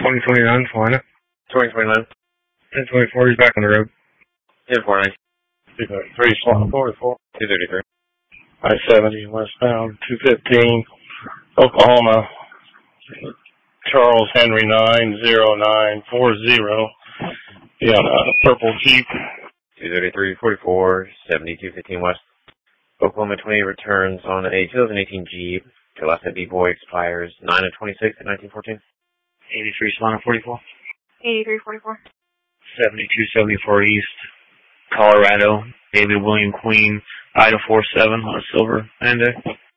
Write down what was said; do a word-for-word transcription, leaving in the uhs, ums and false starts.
twenty twenty-nine, Florida. twenty twenty-nine. ten twenty-four, he's back on the road. ten forty-nine. two thirty-three, slot forty-four. two thirty-three. I seventy westbound, two fifteen, Oklahoma. Charles Henry nine zero nine four zero. Yeah, uh, purple Jeep. two thirty-three forty-four, seventy-two fifteen west. Oklahoma twenty returns on a two thousand eighteen Jeep. Your last B-Boy expires nine of twenty-six at nineteen fourteen. eighty-three, Solana forty-four. eighty-three forty-four. seventy-two seventy-four East, Colorado. David William Queen, Ida four seven on a silver Hyundai.